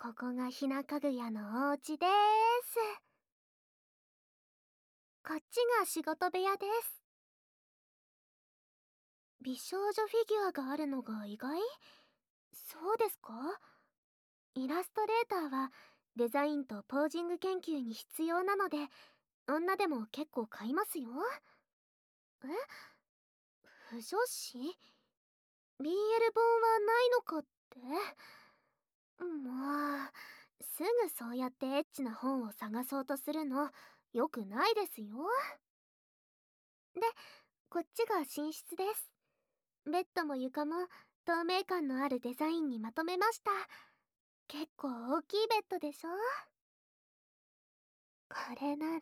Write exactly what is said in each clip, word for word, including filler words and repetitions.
ここがひなかぐやのお家でーす。こっちが仕事部屋です。美少女フィギュアがあるのが意外？そうですか？イラストレーターはデザインとポージング研究に必要なので、女でも結構買いますよ。え？不女子？ ビーエル 本はないのかって？もう、すぐそうやってエッチな本を探そうとするの、よくないですよ。で、こっちが寝室です。ベッドも床も透明感のあるデザインにまとめました。結構大きいベッドでしょ？これなら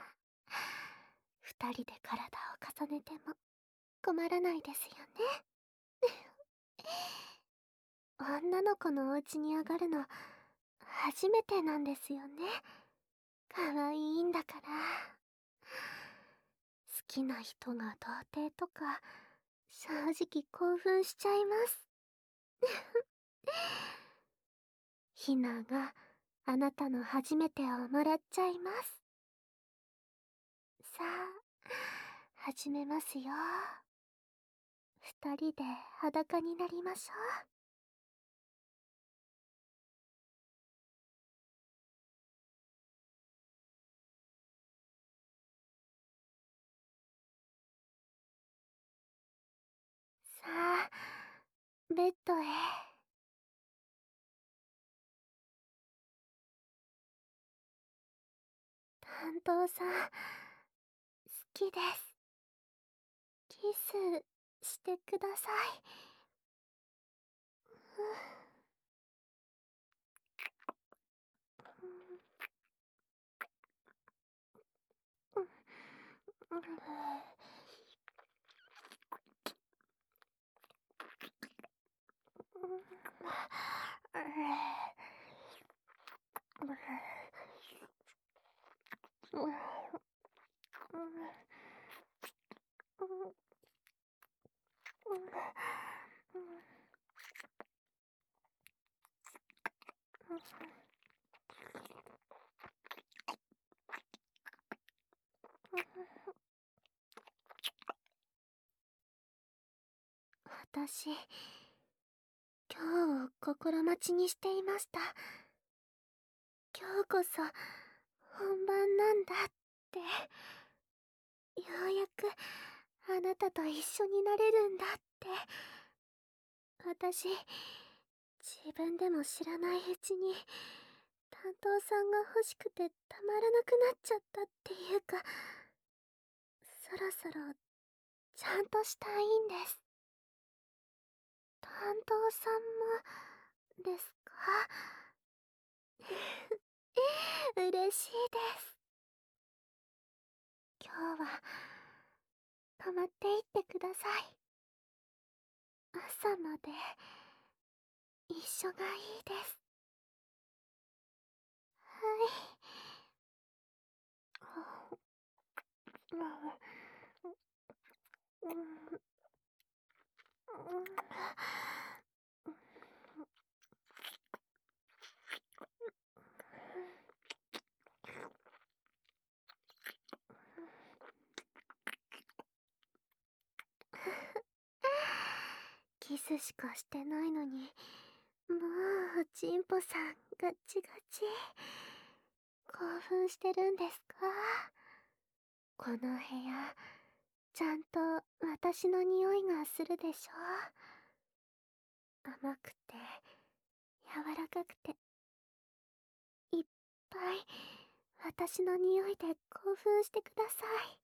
二人で体を重ねても困らないですよね。女の子のお家に上がるの初めてなんですよね。可愛いんだから。好きな人が童貞とか正直興奮しちゃいます。ひながあなたの初めてをもらっちゃいます。さあ、始めますよ。二人で裸になりましょう。さあ、ベッドへ。担当さん、好きです。キスしてください。私、今日を心待ちにしていました。今日こそ本番なんだって。ようやくあなたと一緒になれるんだって。私、自分でも知らないうちに担当さんが欲しくてたまらなくなっちゃったっていうか、そろそろちゃんとしたいんです。担当さんもですか？嬉しいです。今日は泊まっていってください。朝まで一緒がいいです。はい。キスしかしてないのに、もうチンポさんガチガチ。興奮してるんですか？この部屋、ちゃんと私の匂いがするでしょ？甘くて、柔らかくて、いっぱい私の匂いで興奮してください。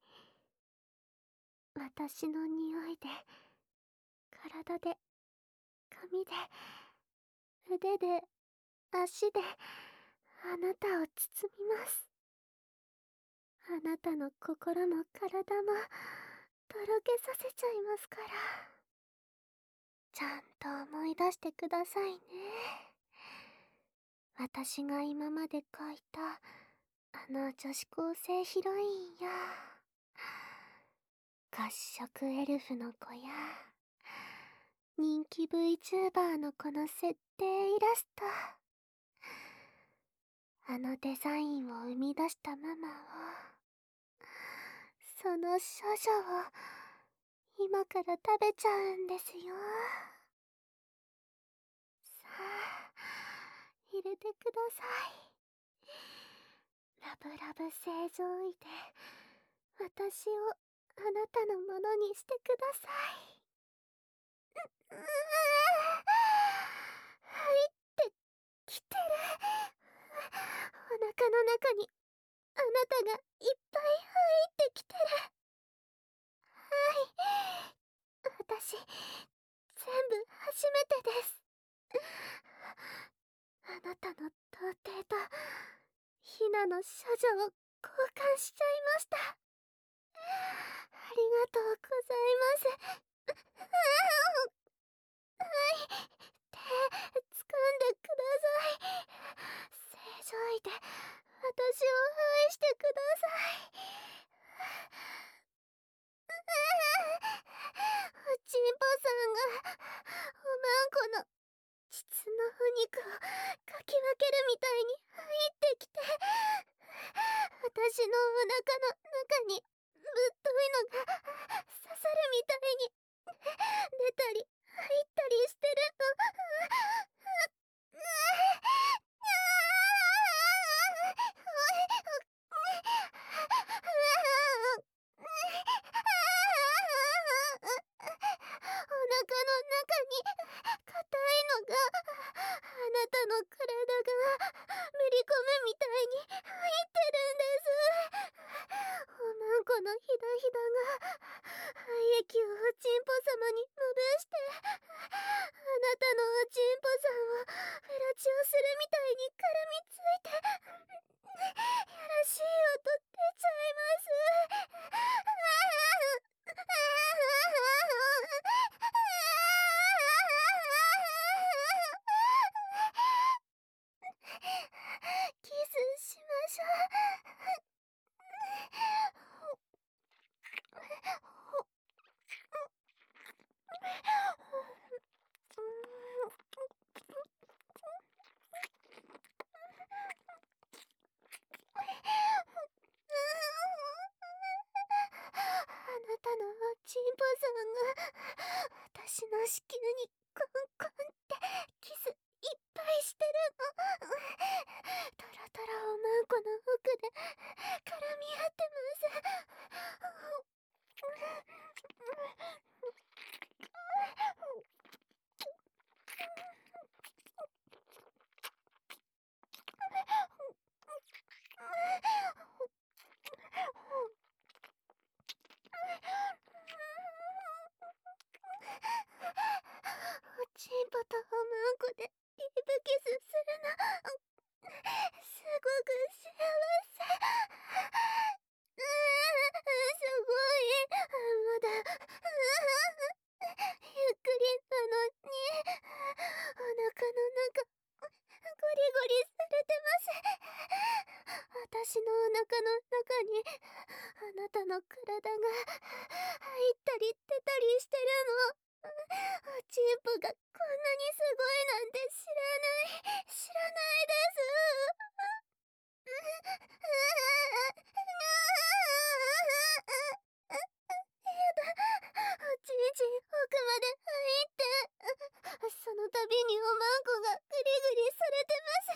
私の匂いで、体で、髪で、腕で、足で、あなたを包みます。あなたの心も体も、とろけさせちゃいますから。ちゃんと思い出してくださいね。私が今まで描いた、あの女子高生ヒロインや、褐色エルフの子や、人気 VTuber のこの設定イラスト。 あのデザインを生み出したママを、その処女を今から食べちゃうんですよ。さあ、入れてください。ラブラブ正常位で私をあなたのものにしてください。ううー入ってきてる。お腹の中にあなたがいっぱい入ってきてる。はい、私全部初めてです。あなたの童貞とヒナの処女を交換しちゃいました。ありがとうございます。はい、手掴んでください。正常位で私を愛してください。おちんぽさんがおまんこの膣のお肉をかき分けるみたいに入ってきて、私のお腹の中にぶっといのが刺さるみたいに出たり入ったりしてるの。お腹の中に硬いのがあなたの体がめり込むみたいに入ってるんです。おまんこのひだひだが廃液をおちんぽ様にまぶして、あなたのおちんぽさんをフェラチオするみたいに絡みついて、やらしい音出ちゃいます。キスしましょう。あなたのおちんぽさんが私の子宮にコンコンってキスいっぱいしてるの。トロトロおまんこの奥で絡み合ってます。おちんぽとおまんこでディープキスするのすごく幸せ。うーすごい。まだゆっくりなのにお腹の中ゴリゴリされてます。私のお腹の中にあなたの体が入ったり出たりしてるの。おちんぽがこんなにすごいなんて知らない知らないです。やだ、おちんちん奥まで入って、その度におまんこがグリグリされてます。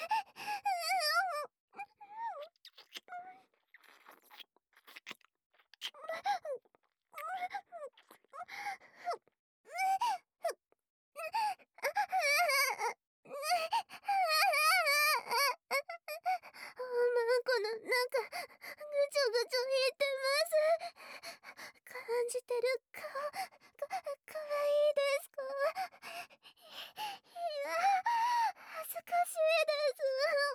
おまんこの中ぐちょぐちょ言ってます。感じてる顔か、かわいいですか？いや、恥ずかしいです。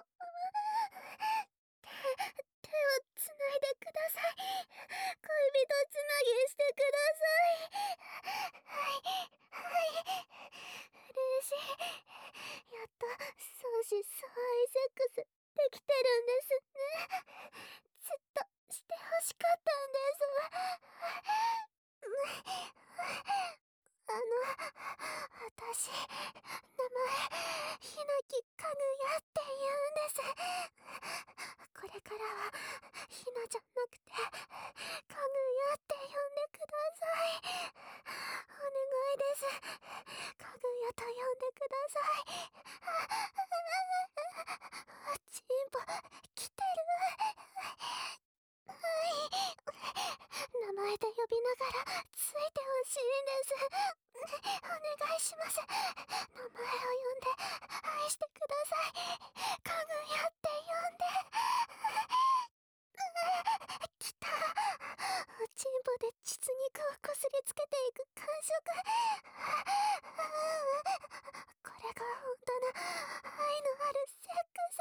手、手をつないでください。恋人つなぎしてください。はい、はい。嬉しい。やっと相思相愛セックスできてるんですね。ずっとしてほしかったんです。あの、私、名前、ひなきかぐやって言うんです。 ださい。チンポ来てる。はい、名前で呼びながらついてほしいんです。お願いします。名前を呼んで愛してください。かぐやって呼んで。来た。おちんぽで膣肉をこすりつけていく感触。これが本当の愛のあるセックス。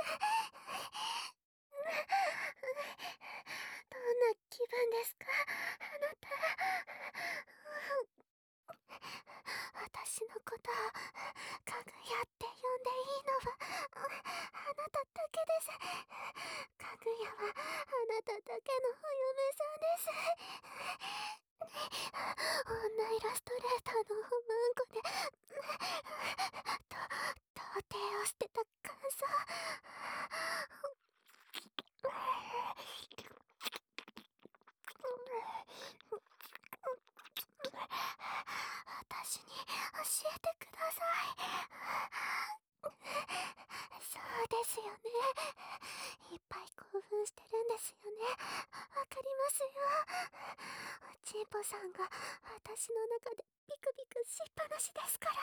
どんな気分ですか、あなた。私のことをかぐやって呼んでいいのはあなただけです。かぐやはあなただけのお嫁さんです。女イラストレーターのおまんこでと童貞を捨てた感想。私に教えてください。そうですよね。いっぱい興奮してるんですよね。わかりますよ。おちんぽさんが私の中でビクビクしっぱなしですから。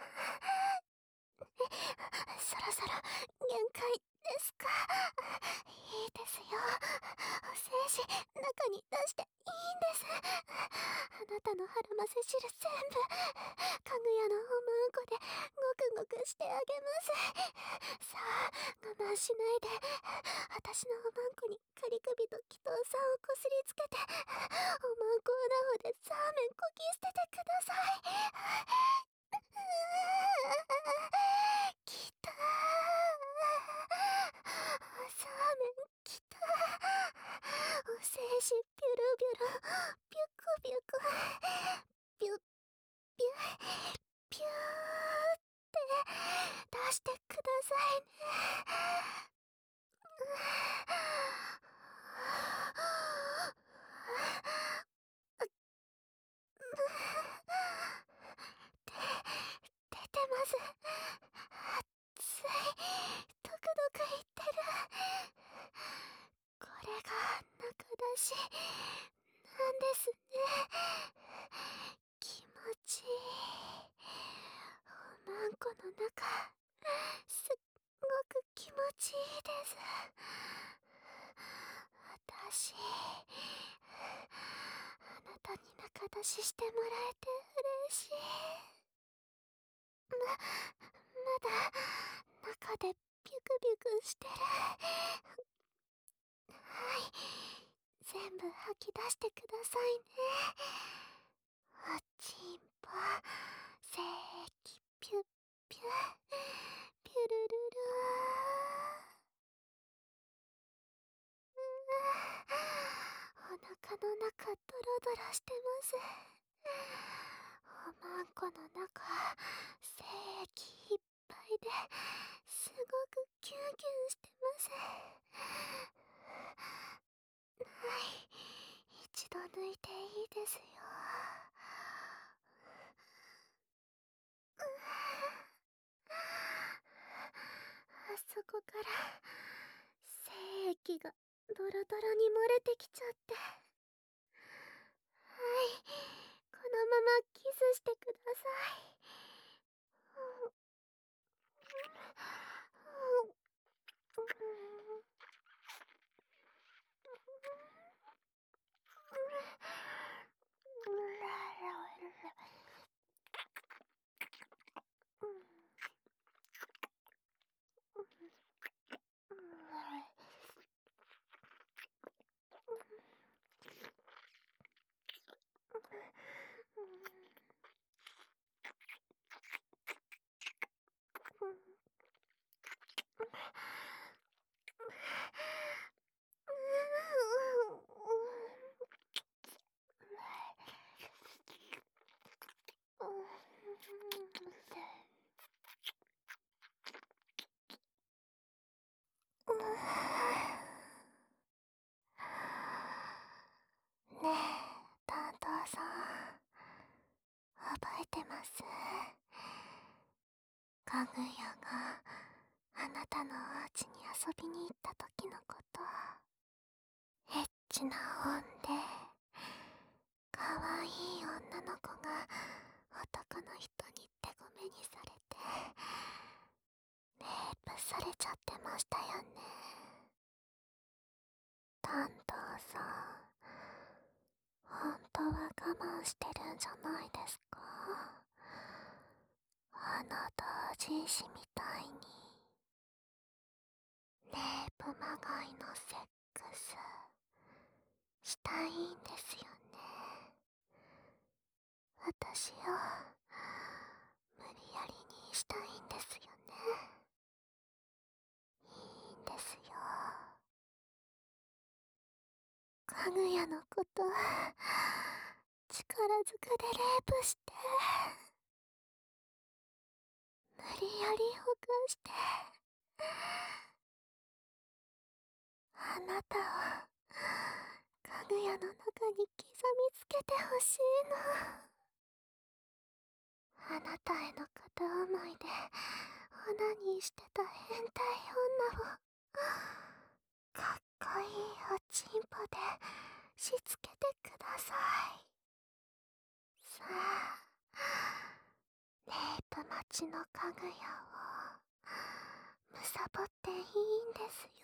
そろそろ限界ですか。いいですよ。お精子中に出していいんです。あなたの腹ませ汁全部かぐやのおまんこでごくごくしてあげます。さあ我慢しないで。私のおまんこにカリ首と祈祷さんをこすりつけて、おまんこ穴ほでサーメンこき捨ててください。きたー。サーメンきたー。お精子ビュルビュルビュクビュクビュビュビューって出してくださいね。出てます。熱い。ドクドクいってる。これが中出しなんですね。気持ちいい。おまんこの中すっごく気持ちいいです。私あなたに中出ししてもらえて嬉しい。ま、まだ中でビュクビュクしてる。はい、全部吐き出してくださいね。おちんぽせーきピュッピュピュルルルー。お腹の中ドロドロしてます。おまんこの中精液いっぱいですごくキュンキュンしてます。はい、一度抜いていいですよ。あそこから精液がドロドロに漏れてきちゃって。はい、このままキスしてください。ねえ、担当さん、覚えてます？かかぐやがあなたのお家に遊びに行った時のこと。エッチな音でかわいい女の子が男の人に手ごめにされてレイプされちゃってましたよね。担当さん、本当は我慢してるんじゃないですか？あの同人誌みたいにレイプまがいのセックスしたいんですよね。私を無理やりにしたいんですよね。いいんですよ。かぐやのこと力ずくでレイプして無理やりほかしてあなたをかぐやの中に刻みつけてほしいの。あなたへの片思いでオナニーしてた変態女をかっこいいおちんぽでしつけてください。さあ、レイプ待ちのかぐやをむさぼっていいんですよ。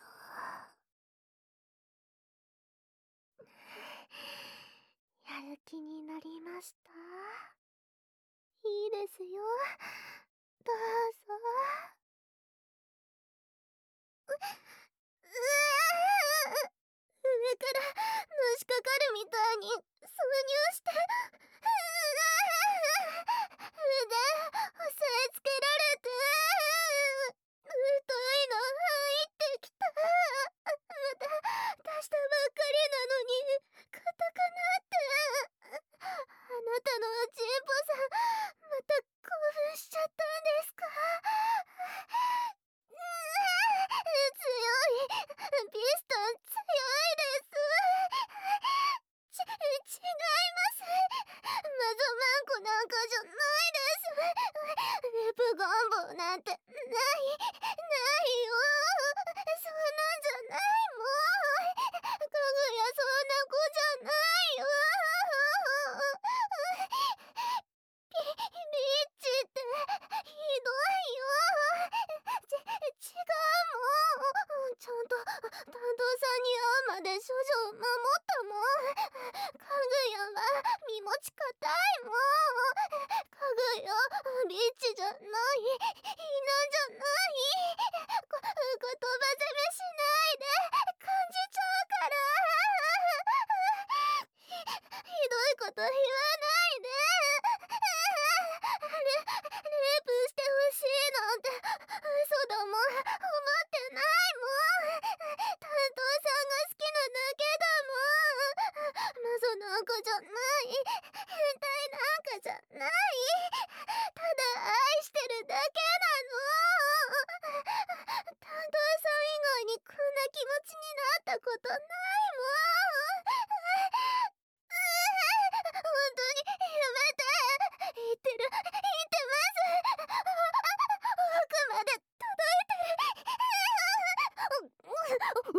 やる気になりました？いいですよ。どうぞ。う、うわー、上からのしかかるみたいに挿入して、うわー、腕押さえつけられて、太いの入ってきた。また出したばっかりなのに硬くなって。あなたのおちんぽさんまた興奮しちゃったんですか？うー強い。ピストン強いです。ち、違います。マゾマンコなんかじゃないです。レプ願望なんてない、ないよ。そんなんじゃないもん。かぐやそんな子じゃないよ。ピ、リッチってひどいよ。ち、違うもん。ちゃんと担当さんに会うまで処女を守ったもん。かぐやは身持ち固いもん。かぐやリッチじゃない、いなんじゃない。こ、言葉責めしないで、感じちゃうから。ひ、ひどいこと言わないで。レ、レイプしてほしいなんて嘘だもん。思ってないもん。担当さんが好きなだけだもん。謎なんかじゃない。変態なんかじゃない。ただ愛してるだけなの。担当さん以外にこんな気持ちになったことないもん。本当にやめて。言ってる、言ってます。奥まで届いてる。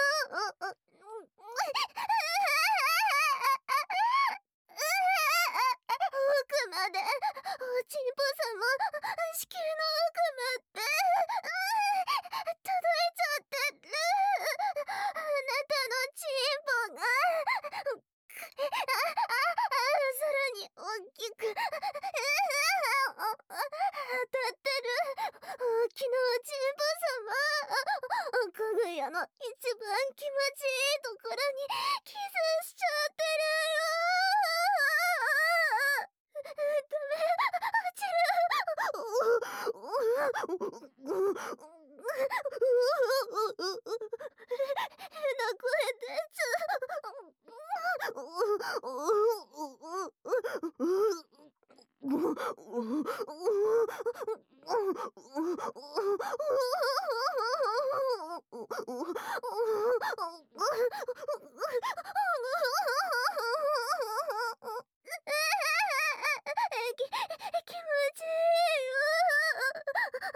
奥まで、おちんぽさんも子宮の奥まで届いちゃってる。あなたのちんぽがあ、あ、あ、さらに大きく当たってる。大きなおちんぽさま、かぐやの一番気持ちいいところにキスしちゃってるよ。ダメ、落ちる。変な声出ちゃう。き、気持ちいいよ。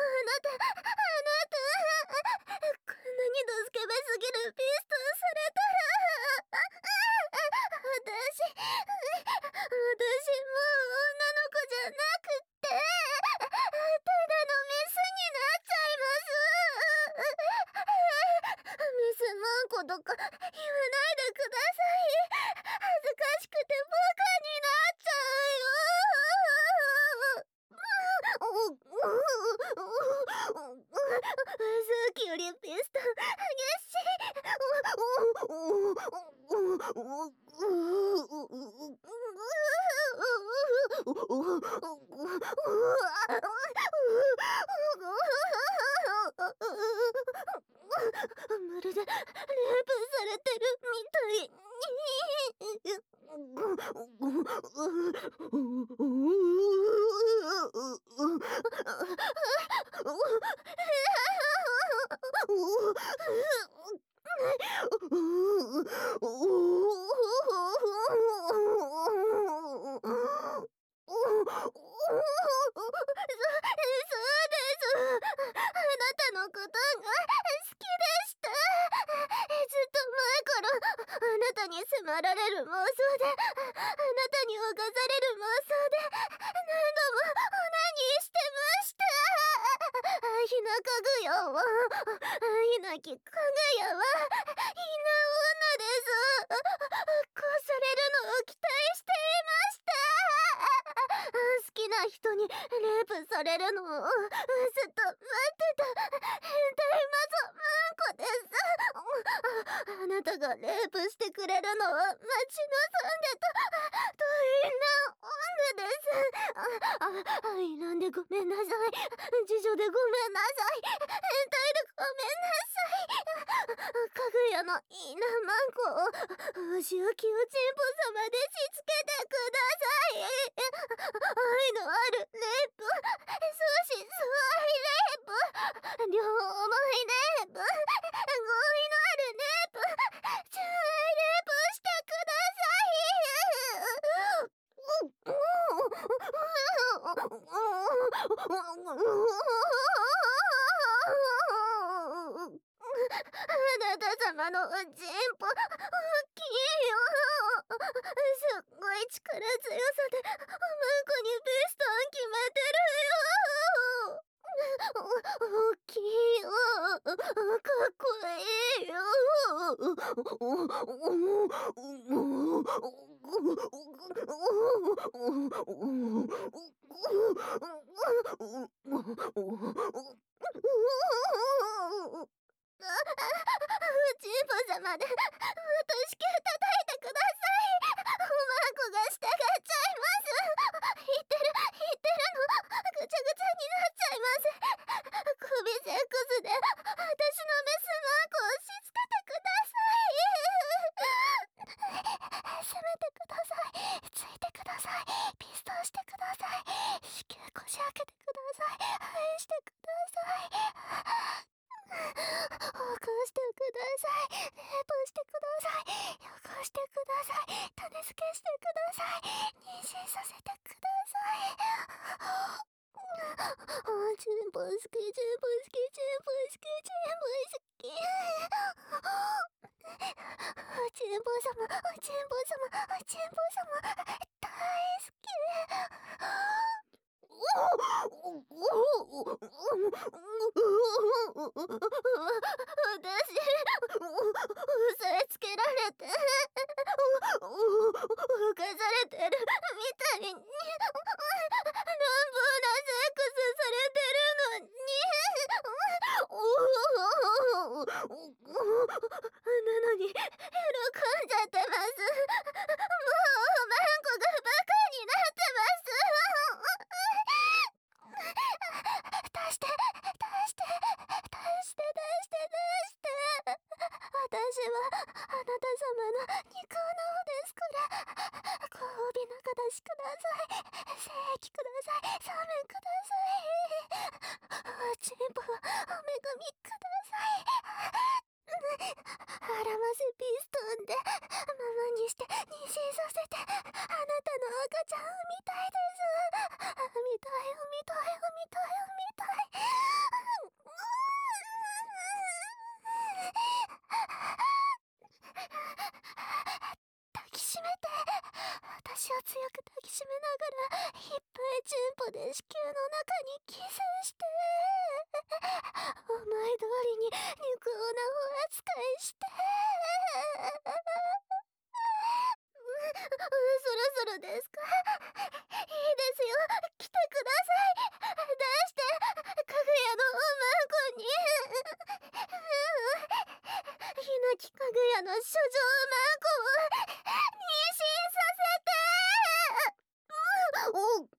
とか言わないでください。恥ずかしくてバカになっちゃうよ。さっきよりピストン激しまるでレイプされてるみたい。のことが好きでした。ずっと前からあなたに迫られる妄想で、あなたに侵される妄想で何度もオナニーしてました。愛なかぐやは愛なきかぐやはひな女です。こうされるのを期待していました。好きな人にレイプされるのをずっと待ってた変態マゾマンコです。あ、あなたがレイプしてくれるのを待ち望んでたドイな女です。あ、あ、愛なんでごめんなさい。次女でごめんなさい。変態でごめんなさい。かぐやのいいなマンコをお仕置きをチンポ様でしつけてください。愛のあるレイプ、相思相愛レイプ、両思いレイプ、合意のあるレイプ、純愛レイプしてください。あなた様のおちんぽ大きいよ。すっごい力強さでおまんこにピストン決めてるよ。大きいよ。かっこいいよ。チンポ様で私毛叩いてください。おまんこが従っちゃいます。言ってる言ってるのぐちゃぐちゃになっちゃいます。首セックスで私のメスマンコをしつけてください。せめてください。ついてください。ピストンしてください。子宮こじ開けてください。愛してください。起こしてください。レイプしてください。汚してください。種付けしてください。妊娠させてください。チンポ好き、チンポ好き、チンポ好き、チンポ好き。チンポ様、チンポ様、チンポ様、大好き。私、押さえつけられて、浮かされてるみたいに、乱暴なセックスされてるのに、なのに、喜んじゃってます。もう、マンコがバカになってます。出して、出して、出して、出して、出して。私は、あなた様の肉の方ですから、交尾の形ください。精液ください。サメンください。チンポ、おめがみください。あらませピストンで、ママにして、妊娠させて、あなたの赤ちゃん産みたいです。産みたい、産みたい、産みたい、産みたい。抱きしめて。私を強く抱きしめながら、いっぱいチンポで子宮の中にキスして。お前通りに肉をなお扱いして。 ぐやの処女マンコを妊娠させて。おお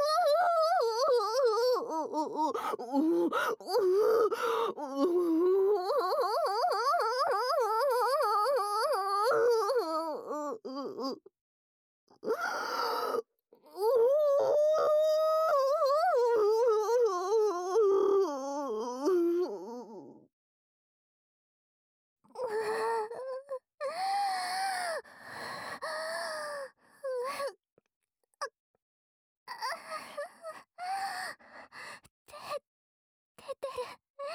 出てる。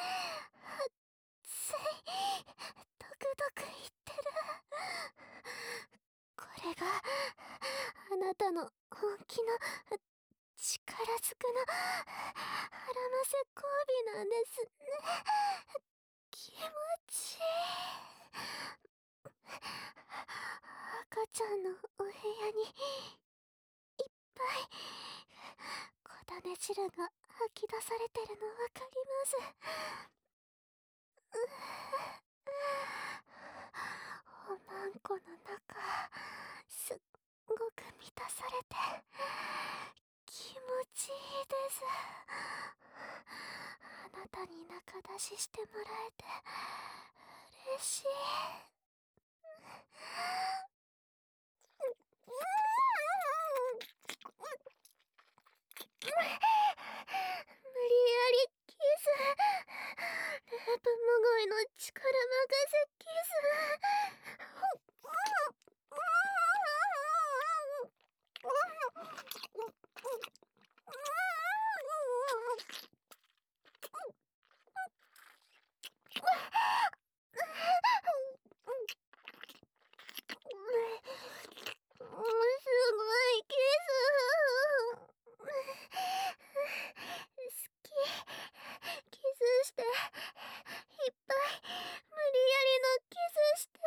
ついドクドク言ってる。これがあなたの本気の力ずくのハラマセ交尾なんですね。気持ちいい。赤ちゃんのお部屋にいっぱい小種汁が吐き出されてるのわかります。おまんこの中すっごく満たされて気持ちいいです。あなたに仲出ししてもらえて嬉しい。無理やりキス。レープムゴイの力任せキス。すごいキス。好き。キスして。いっぱい無理やりのキスして。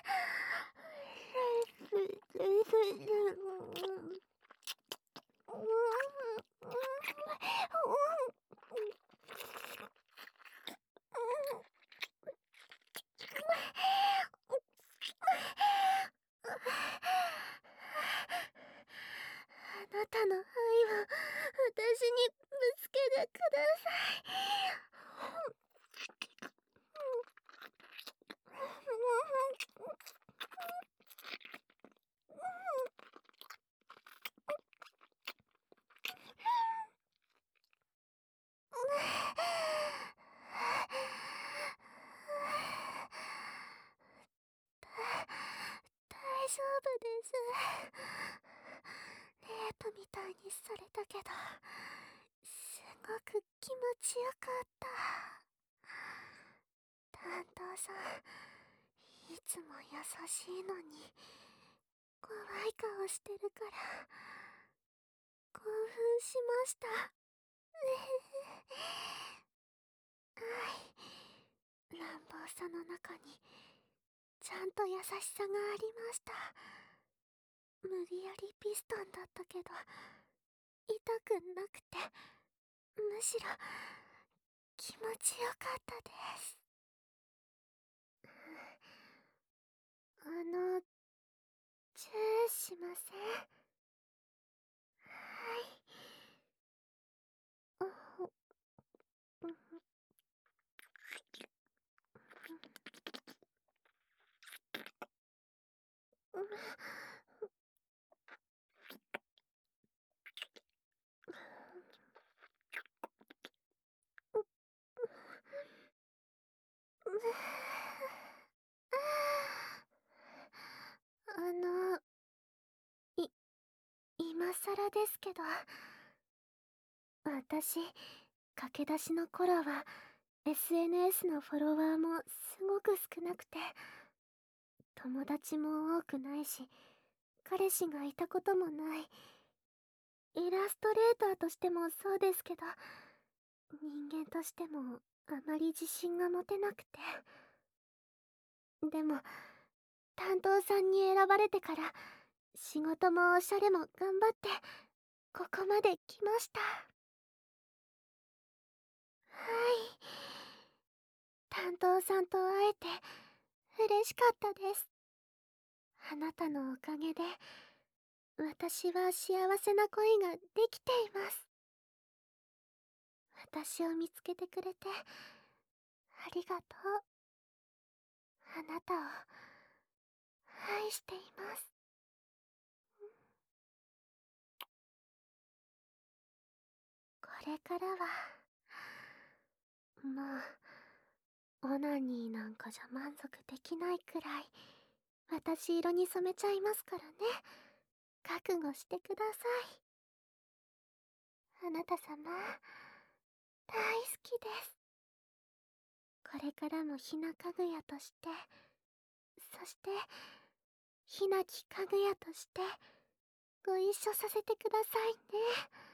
あなたの愛を私にぶつけてください。大丈夫です。レイプみたいにされたけどすごく気持ちよかった。担当さんいつも優しいのに怖い顔してるから興奮しました。愛、乱暴さの中にちゃんと優しさがありました。無理やりピストンだったけど痛くなくてむしろ気持ちよかったです。あのチューしません？はい。あのい今さらですけど私駆け出しの頃は エスエヌエス のフォロワーもすごく少なくて友達も多くないし彼氏がいたこともない。イラストレーターとしてもそうですけど人間としてもあまり自信が持てなくて。でも担当さんに選ばれてから仕事もおしゃれも頑張ってここまで来ました。はい。担当さんと会えて嬉しかったです。あなたのおかげで私は幸せな恋ができています。私を見つけてくれてありがとう。あなたを愛しています。これからはもうオナニーなんかじゃ満足できないくらい私色に染めちゃいますからね。覚悟してください。あなた様大好きです。これからもひなかぐやとして、そしてひなきかぐやとしてご一緒させてくださいね。